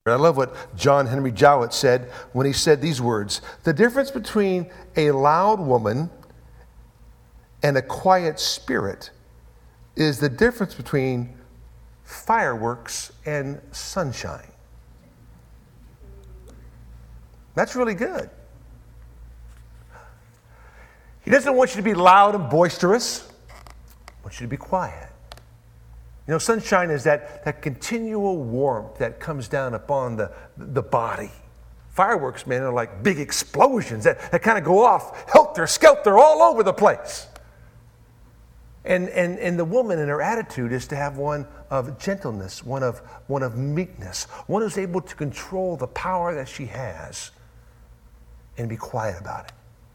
I love what John Henry Jowett said when he said these words: the difference between a loud woman and a quiet spirit is the difference between fireworks and sunshine. That's really good. He doesn't want you to be loud and boisterous. He wants you to be quiet. You know, sunshine is that continual warmth that comes down upon the body. Fireworks, man, are like big explosions that kind of go off helter-skelter all over the place. And the woman in her attitude is to have one of gentleness, one of meekness, one who's able to control the power that she has and be quiet about it.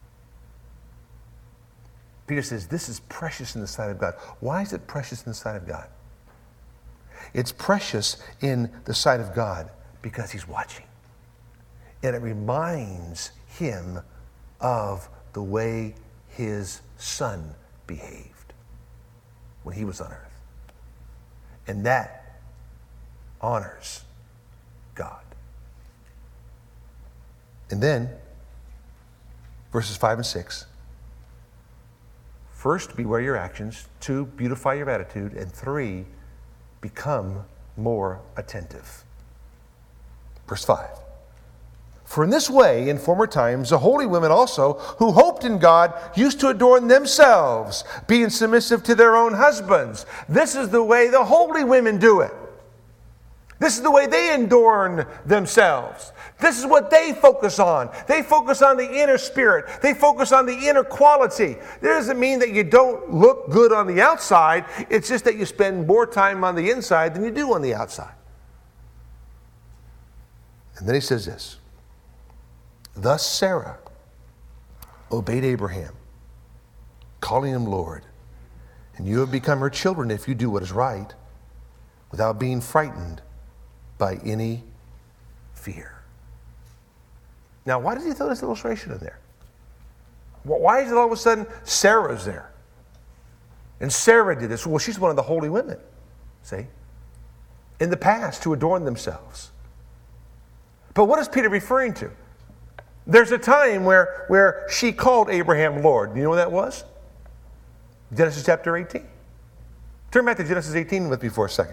Peter says this is precious in the sight of God. Why is it precious in the sight of God? It's precious in the sight of God because he's watching. And it reminds him of the way his son behaved when he was on earth. And that honors God. And then, verses 5 and 6. First, beware your actions. 2, beautify your attitude. And 3, become more attentive. Verse 5. For in this way, in former times, the holy women also, who hoped in God, used to adorn themselves, being submissive to their own husbands. This is the way the holy women do it. This is the way they adorn themselves. This is what they focus on. They focus on the inner spirit. They focus on the inner quality. That doesn't mean that you don't look good on the outside. It's just that you spend more time on the inside than you do on the outside. And then he says this. Thus Sarah obeyed Abraham, calling him Lord. And you have become her children if you do what is right, without being frightened by any fear. Now, why does he throw this illustration in there? Why is it all of a sudden Sarah's there? And Sarah did this. Well, she's one of the holy women, see? In the past, to adorn themselves. But what is Peter referring to? There's a time where she called Abraham Lord. Do you know when that was? Genesis chapter 18. Turn back to Genesis 18 with me for a second.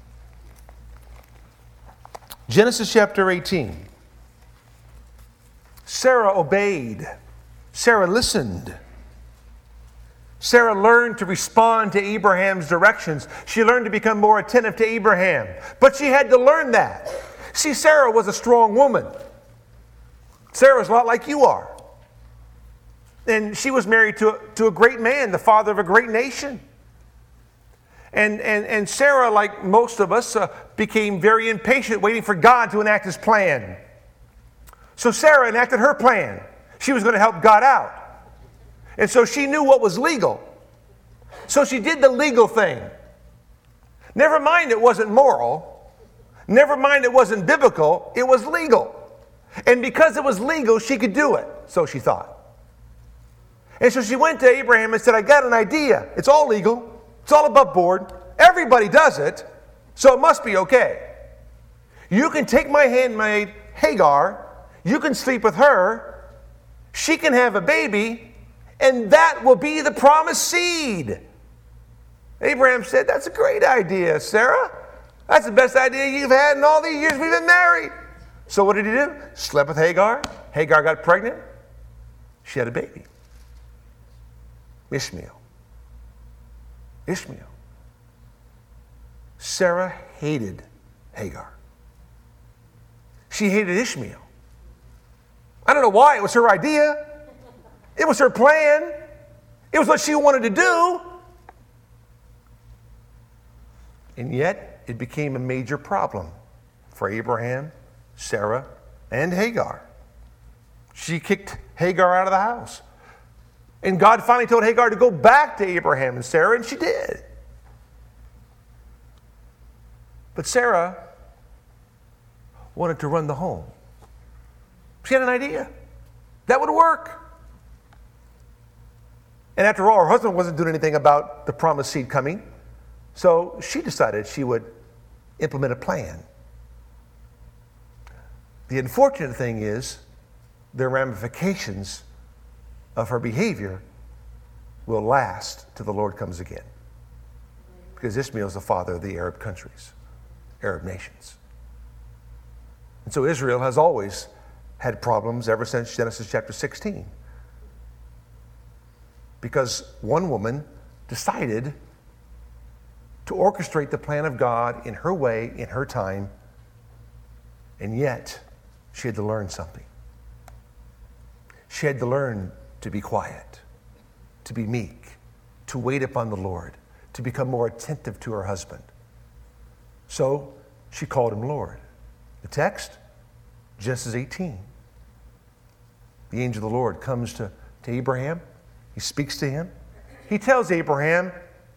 Genesis chapter 18. Sarah obeyed. Sarah listened. Sarah learned to respond to Abraham's directions. She learned to become more attentive to Abraham. But she had to learn that. See, Sarah was a strong woman. Sarah's a lot like you are. And she was married to a great man, the father of a great nation. And Sarah, like most of us, became very impatient, waiting for God to enact his plan. So Sarah enacted her plan. She was going to help God out. And so she knew what was legal. So she did the legal thing. Never mind it wasn't moral. Never mind it wasn't biblical. It was legal. And because it was legal, she could do it. So she thought. And so she went to Abraham and said, I got an idea. It's all legal. It's all above board. Everybody does it. So it must be okay. You can take my handmaid, Hagar. You can sleep with her. She can have a baby. And that will be the promised seed. Abraham said, that's a great idea, Sarah. That's the best idea you've had in all the years we've been married. So what did he do? Slept with Hagar. Hagar got pregnant. She had a baby. Ishmael. Sarah hated Hagar. She hated Ishmael. I don't know why. It was her idea. It was her plan. It was what she wanted to do. And yet, it became a major problem for Abraham, Sarah, and Hagar. She kicked Hagar out of the house. And God finally told Hagar to go back to Abraham and Sarah, and she did. But Sarah wanted to run the home. She had an idea. That would work. And after all, her husband wasn't doing anything about the promised seed coming. So she decided she would implement a plan. The unfortunate thing is the ramifications of her behavior will last till the Lord comes again. Because Ishmael is the father of the Arab countries, Arab nations. And so Israel has always had problems ever since Genesis chapter 16. Because one woman decided to orchestrate the plan of God in her way, in her time, and yet she had to learn something. She had to learn to be quiet, to be meek, to wait upon the Lord, to become more attentive to her husband. So she called him Lord. The text, Genesis 18. The angel of the Lord comes to Abraham. He speaks to him. He tells Abraham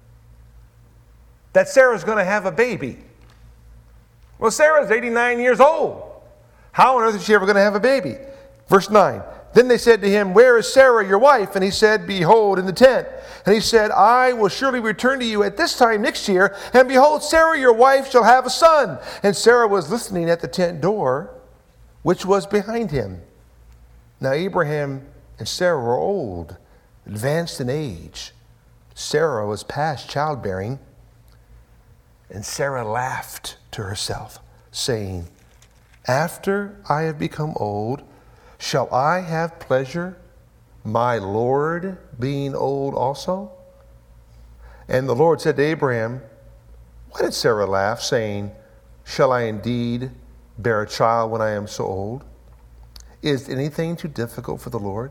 that Sarah's going to have a baby. Well, Sarah's 89 years old. How on earth is she ever going to have a baby? Verse 9. Then they said to him, where is Sarah, your wife? And he said, behold, in the tent. And he said, I will surely return to you at this time next year, and behold, Sarah, your wife, shall have a son. And Sarah was listening at the tent door, which was behind him. Now Abraham and Sarah were old, advanced in age. Sarah was past childbearing. And Sarah laughed to herself, saying, after I have become old, shall I have pleasure, my Lord being old also? And the Lord said to Abraham, why did Sarah laugh, saying, shall I indeed bear a child when I am so old? Is anything too difficult for the Lord?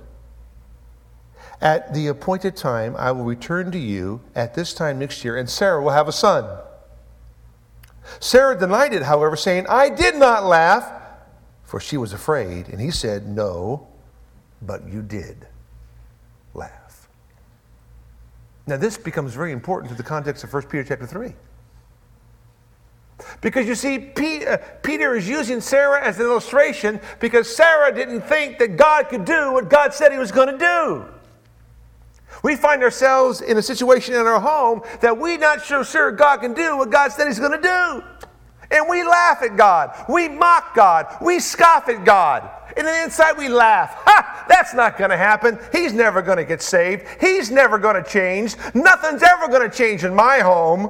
At the appointed time, I will return to you at this time next year, and Sarah will have a son. Sarah denied it, however, saying, I did not laugh, for she was afraid. And he said, no, but you did laugh. Now this becomes very important to the context of 1 Peter chapter 3. Because you see, Peter is using Sarah as an illustration because Sarah didn't think that God could do what God said he was going to do. We find ourselves in a situation in our home that we're not sure God can do what God said he's going to do. And we laugh at God. We mock God. We scoff at God. And then inside we laugh. Ha! That's not going to happen. He's never going to get saved. He's never going to change. Nothing's ever going to change in my home.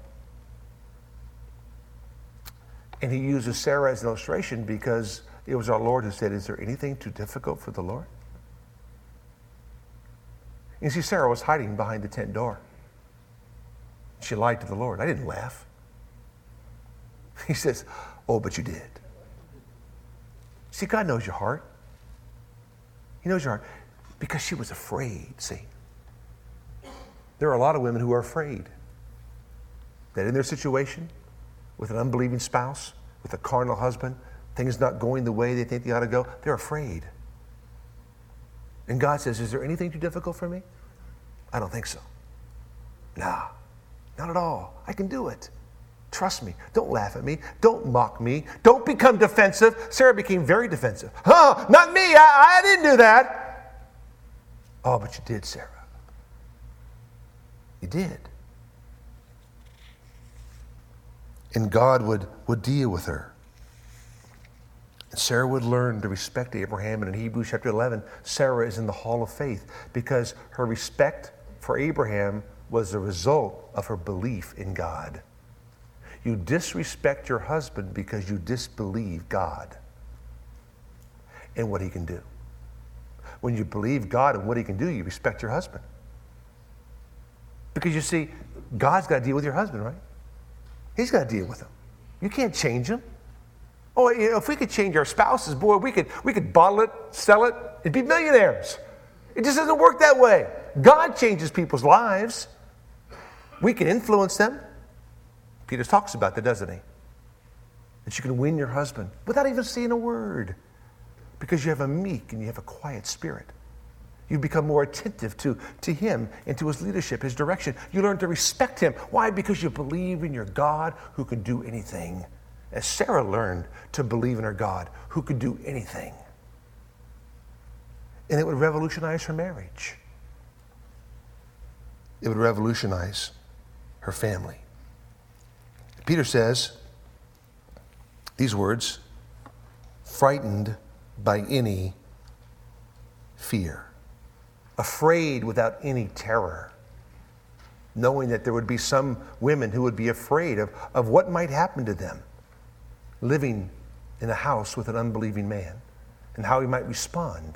And he uses Sarah as an illustration because it was our Lord who said, is there anything too difficult for the Lord? You see, Sarah was hiding behind the tent door. She lied to the Lord. I didn't laugh. He says, oh, but you did. See, God knows your heart. He knows your heart because she was afraid, see. There are a lot of women who are afraid that in their situation, with an unbelieving spouse, with a carnal husband, things not going the way they think they ought to go, they're afraid. And God says, is there anything too difficult for me? I don't think so. Nah, not at all. I can do it. Trust me. Don't laugh at me. Don't mock me. Don't become defensive. Sarah became very defensive. Oh, not me. I didn't do that. Oh, but you did, Sarah. You did. And God would deal with her. And Sarah would learn to respect Abraham. And in Hebrews chapter 11, Sarah is in the hall of faith because her respect for Abraham was the result of her belief in God. You disrespect your husband because you disbelieve God and what he can do. When you believe God and what he can do, you respect your husband. Because you see, God's got to deal with your husband, right? He's got to deal with him. You can't change him. Oh, you know, if we could change our spouses, boy, we could bottle it, sell it, and be millionaires. It just doesn't work that way. God changes people's lives. We can influence them. Peter talks about that, doesn't he? That you can win your husband without even saying a word because you have a meek and you have a quiet spirit. You become more attentive to him and to his leadership, his direction. You learn to respect him. Why? Because you believe in your God who can do anything. As Sarah learned to believe in her God who could do anything. And it would revolutionize her marriage. It would revolutionize her family. Peter says these words, frightened by any fear. Afraid without any terror. Knowing that there would be some women who would be afraid of what might happen to them living in a house with an unbelieving man and how he might respond.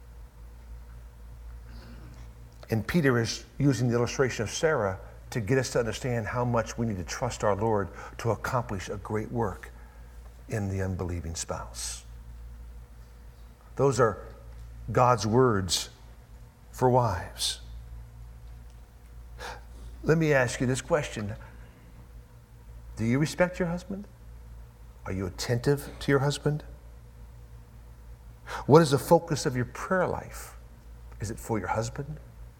And Peter is using the illustration of Sarah to get us to understand how much we need to trust our Lord to accomplish a great work in the unbelieving spouse. Those are God's words for wives. Let me ask you this question. Do you respect your husband? Are you attentive to your husband? What is the focus of your prayer life? Is it for your husband?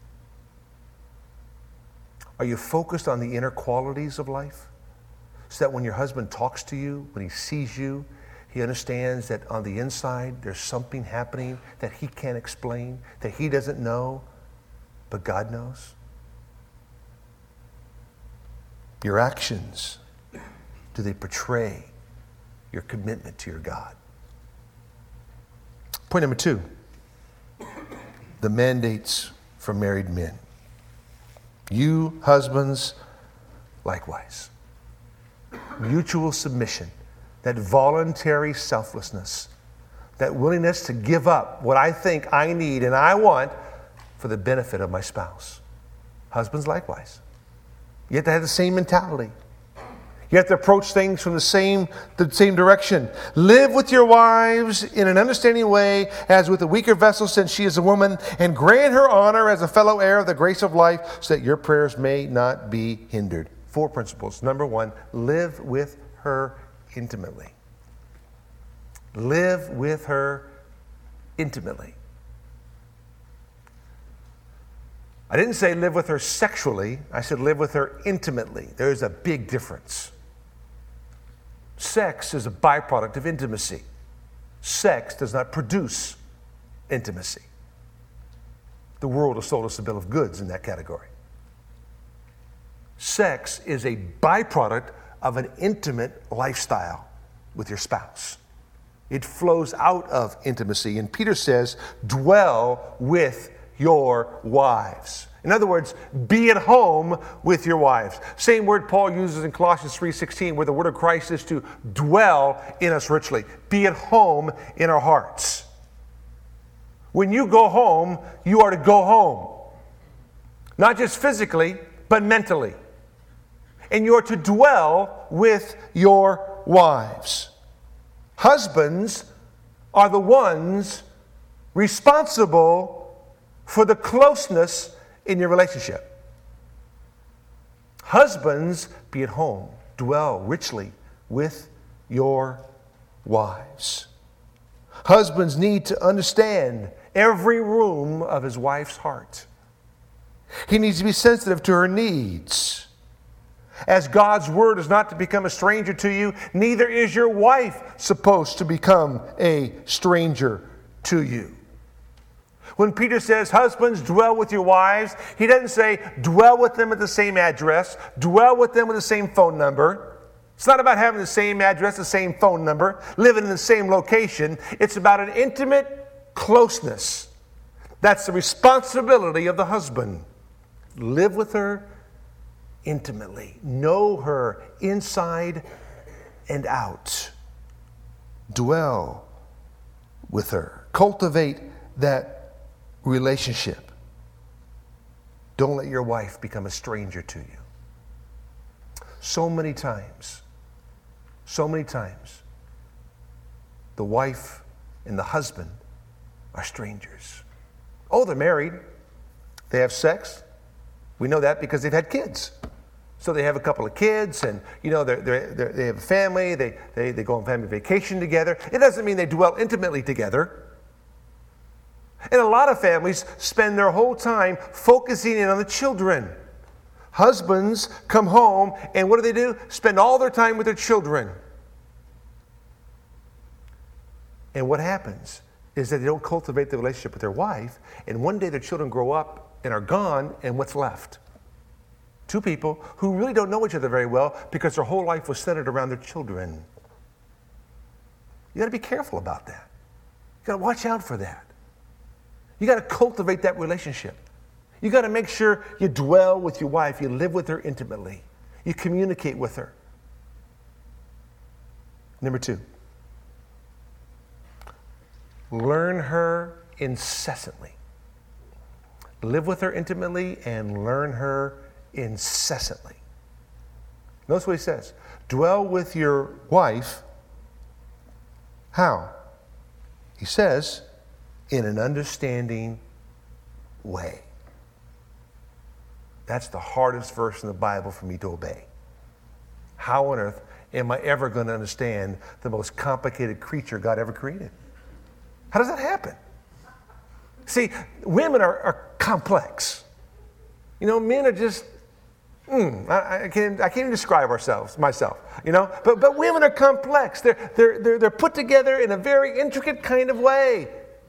Are you focused on the inner qualities of life? So that when your husband talks to you, when he sees you, he understands that on the inside there's something happening that he can't explain, that he doesn't know, but God knows? Your actions, do they portray your commitment to your God? Point number 2, the mandates for married men. You husbands, likewise. Mutual submission, that voluntary selflessness, that willingness to give up what I think I need and I want for the benefit of my spouse. Husbands, likewise. You have to have the same mentality. You have to approach things from the same direction. Live with your wives in an understanding way as with a weaker vessel, since she is a woman, and grant her honor as a fellow heir of the grace of life, so that your prayers may not be hindered. 4 principles. Number 1, live with her intimately. Live with her intimately. I didn't say live with her sexually. I said live with her intimately. There's a big difference. Sex is a byproduct of intimacy. Sex does not produce intimacy. The world has sold us a bill of goods in that category. Sex is a byproduct of an intimate lifestyle with your spouse. It flows out of intimacy. And Peter says, dwell with your wives. In other words, be at home with your wives. Same word Paul uses in Colossians 3:16, where the word of Christ is to dwell in us richly. Be at home in our hearts. When you go home, you are to go home. Not just physically, but mentally. And you are to dwell with your wives. Husbands are the ones responsible for the closeness in your relationship. Husbands, be at home. Dwell richly with your wives. Husbands need to understand every room of his wife's heart. He needs to be sensitive to her needs. As God's word is not to become a stranger to you, neither is your wife supposed to become a stranger to you. When Peter says, husbands, dwell with your wives, he doesn't say, dwell with them at the same address, dwell with them with the same phone number. It's not about having the same address, the same phone number, living in the same location. It's about an intimate closeness. That's the responsibility of the husband. Live with her intimately. Know her inside and out. Dwell with her. Cultivate that relationship. Don't let your wife become a stranger to you. So many times, the wife and the husband are strangers. Oh, they're married. They have sex. We know that because they've had kids. So they have a couple of kids, and they have a family. They go on family vacation together. It doesn't mean they dwell intimately together. And a lot of families spend their whole time focusing in on the children. Husbands come home, and what do? Spend all their time with their children. And what happens is that they don't cultivate the relationship with their wife, and one day their children grow up and are gone, and what's left? 2 people who really don't know each other very well because their whole life was centered around their children. You got to be careful about that. You got to watch out for that. You got to cultivate that relationship. You got to make sure you dwell with your wife. You live with her intimately. You communicate with her. Number 2, learn her incessantly. Live with her intimately and learn her incessantly. Notice what he says. Dwell with your wife. How? He says, in an understanding way. That's the hardest verse in the Bible for me to obey. How on earth am I ever going to understand the most complicated creature God ever created? How does that happen? See, women are complex. You know, men are just, I can't even describe myself, you know. But women are complex. They're put together in a very intricate kind of way.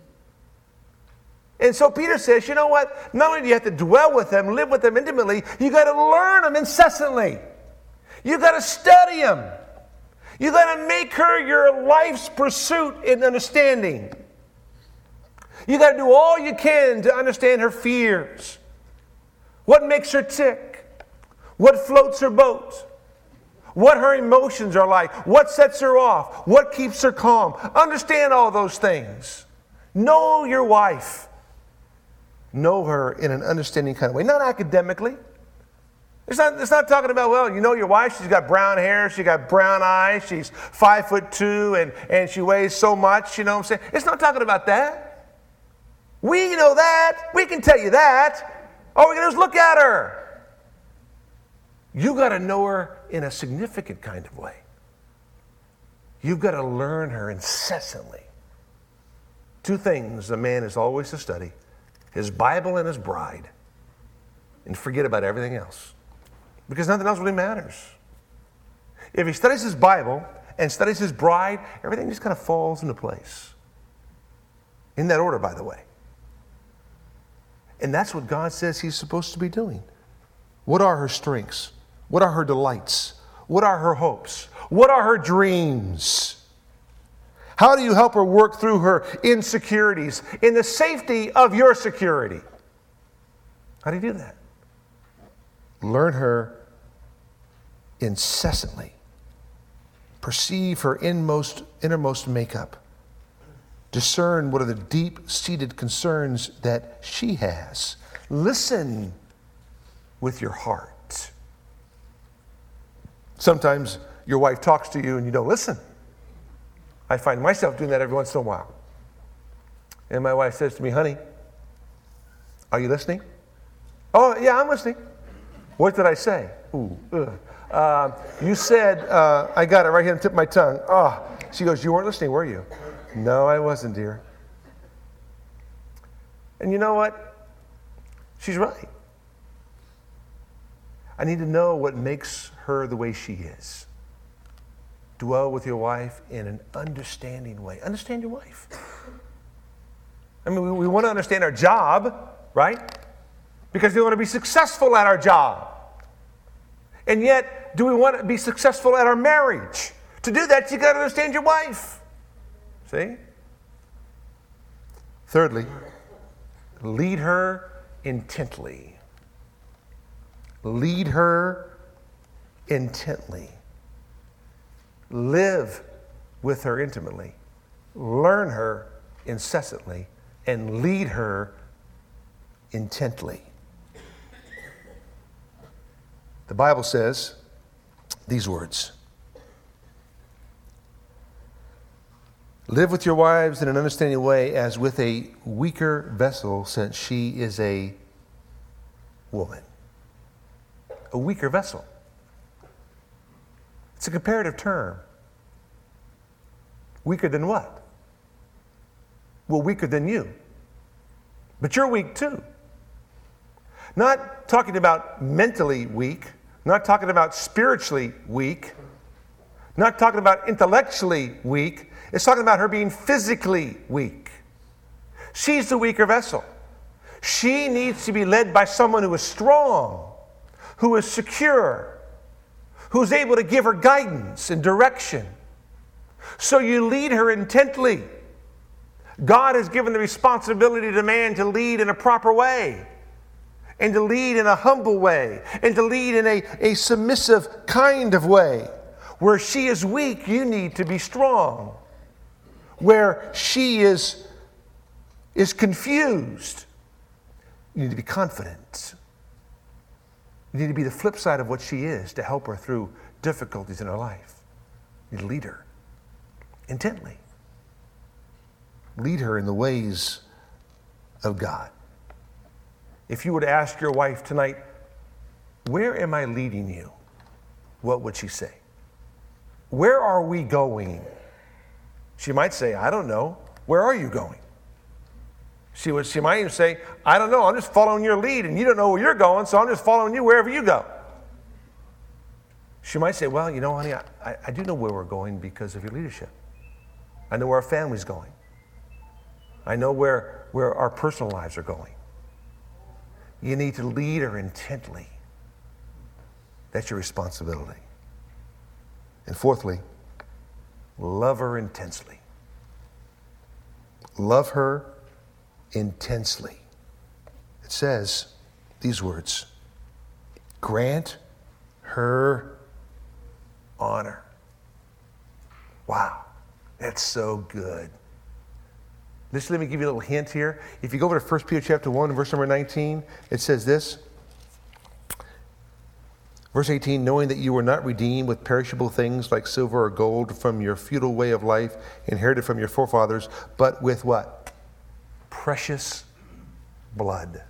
And so Peter says, you know what? Not only do you have to dwell with them, live with them intimately, you got to learn them incessantly. You got to study them. You got to make her your life's pursuit in understanding. You got to do all you can to understand her fears. What makes her tick? What floats her boat? What her emotions are like? What sets her off? What keeps her calm? Understand all those things. Know your wife. Know her in an understanding kind of way. Not academically. It's not talking about, well, you know your wife, she's got brown hair, she's got brown eyes, she's 5'2", and she weighs so much, you know what I'm saying? It's not talking about that. We know that. We can tell you that. All we can do is look at her. You got to know her in a significant kind of way. You've got to learn her incessantly. 2 things a man is always to study: his Bible and his bride. And forget about everything else. Because nothing else really matters. If he studies his Bible and studies his bride, everything just kind of falls into place. In that order, by the way. And that's what God says he's supposed to be doing. What are her strengths? What are her delights? What are her hopes? What are her dreams? How do you help her work through her insecurities in the safety of your security? How do you do that? Learn her incessantly. Perceive her innermost makeup. Discern what are the deep-seated concerns that she has. Listen with your heart. Sometimes your wife talks to you and you don't listen. I find myself doing that every once in a while. And my wife says to me, honey, are you listening? Oh, yeah, I'm listening. What did I say? You said, I got it right here on the tip of my tongue. Oh, she goes, you weren't listening, were you? No, I wasn't, dear. And you know what? She's right. I need to know what makes her the way she is. Dwell with your wife in an understanding way. Understand your wife. I mean, we want to understand our job, right? Because we want to be successful at our job. And yet, do we want to be successful at our marriage? To do that, you got to understand your wife. See? Thirdly, lead her intently. Lead her intently. Live with her intimately. Learn her incessantly. And lead her intently. The Bible says these words: live with your wives in an understanding way as with a weaker vessel, since she is a woman. A weaker vessel. It's a comparative term. Weaker than what? Well, weaker than you. But you're weak too. Not talking about mentally weak, not talking about spiritually weak, not talking about intellectually weak. It's talking about her being physically weak. She's the weaker vessel. She needs to be led by someone who is strong, who is secure, who's able to give her guidance and direction. So you lead her intently. God has given the responsibility to man to lead in a proper way, and to lead in a humble way, and to lead in a submissive kind of way. Where she is weak, you need to be strong. Where she is confused, you need to be confident. You need to be the flip side of what she is to help her through difficulties in her life. You need to lead her intently. Lead her in the ways of God. If you were to ask your wife tonight, where am I leading you? What would she say? Where are we going? She might say, I don't know. Where are you going? She might even say, I don't know. I'm just following your lead, and you don't know where you're going, so I'm just following you wherever you go. She might say, well, you know, honey, I do know where we're going because of your leadership. I know where our family's going. I know where our personal lives are going. You need to lead her intently. That's your responsibility. And fourthly, love her intensely. Love her intensely. It says these words, grant her honor. Wow, that's so good. Let me give you a little hint here. If you go over to 1 Peter chapter 1, verse number 19, it says this. Verse 18, knowing that you were not redeemed with perishable things like silver or gold from your futile way of life inherited from your forefathers, but with what? Precious blood.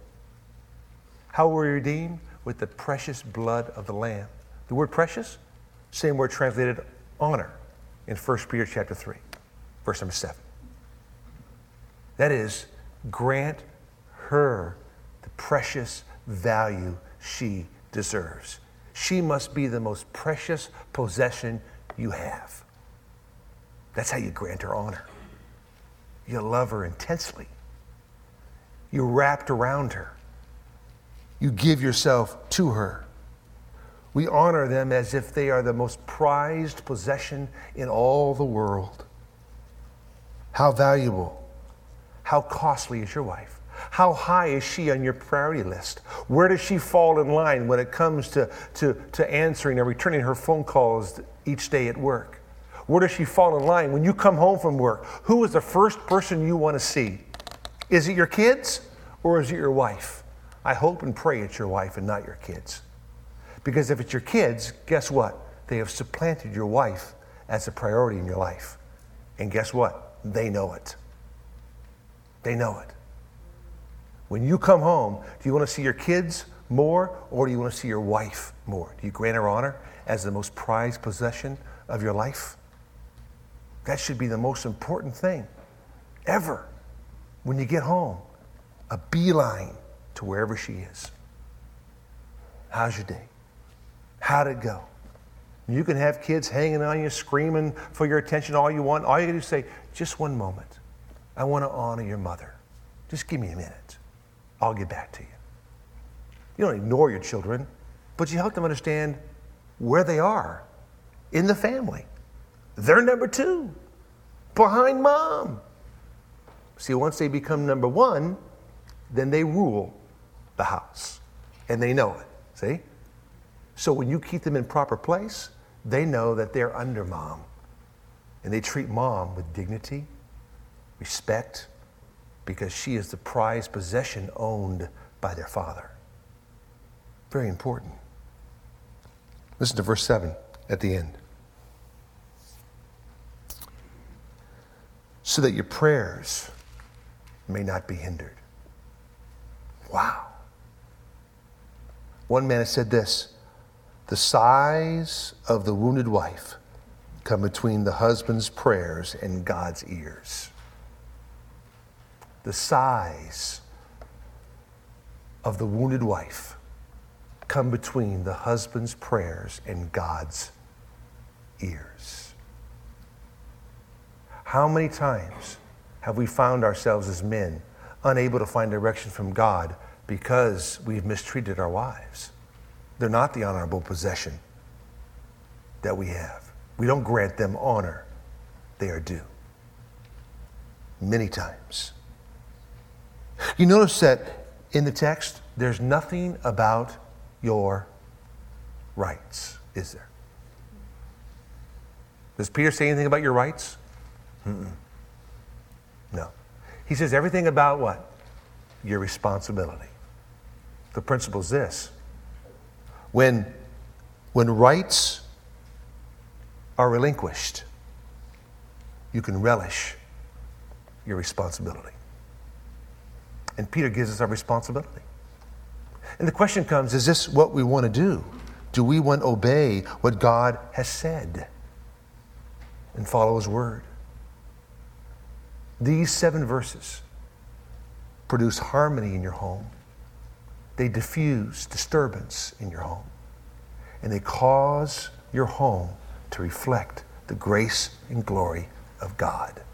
How were we redeemed? With the precious blood of the Lamb. The word precious, same word translated honor in 1 Peter chapter 3, verse number 7. That is, grant her the precious value she deserves. She must be the most precious possession you have. That's how you grant her honor. You love her intensely. You're wrapped around her. You give yourself to her. We honor them as if they are the most prized possession in all the world. How valuable, how costly is your wife? How high is she on your priority list? Where does she fall in line when it comes to answering and returning her phone calls each day at work? Where does she fall in line when you come home from work? Who is the first person you want to see? Is it your kids or is it your wife? I hope and pray it's your wife and not your kids. Because if it's your kids, guess what? They have supplanted your wife as a priority in your life. And guess what? They know it. They know it. When you come home, do you want to see your kids more or do you want to see your wife more? Do you grant her honor as the most prized possession of your life? That should be the most important thing ever. When you get home, a beeline to wherever she is. How's your day? How'd it go? You can have kids hanging on you, screaming for your attention all you want. All you gotta do is say, just one moment. I want to honor your mother. Just give me a minute. I'll get back to you. You don't ignore your children, but you help them understand where they are in the family. They're number two, behind mom. See, once they become number one, then they rule the house, and they know it, see? So when you keep them in proper place, they know that they're under mom, and they treat mom with dignity, respect, because she is the prized possession owned by their father. Very important. Listen to verse 7 at the end. So that your prayers may not be hindered. Wow. One man has said this, the sighs of the wounded wife come between the husband's prayers and God's ears. The sighs of the wounded wife come between the husband's prayers and God's ears. How many times have we found ourselves as men unable to find direction from God because we've mistreated our wives? They're not the honorable possession that we have. We don't grant them honor they are due. Many times. You notice that in the text, there's nothing about your rights, is there? Does Peter say anything about your rights? No. He says everything about what? Your responsibility. The principle is this. When rights are relinquished, you can relish your responsibility. And Peter gives us our responsibility. And the question comes, is this what we want to do? Do we want to obey what God has said and follow His word? These 7 verses produce harmony in your home. They diffuse disturbance in your home. And they cause your home to reflect the grace and glory of God.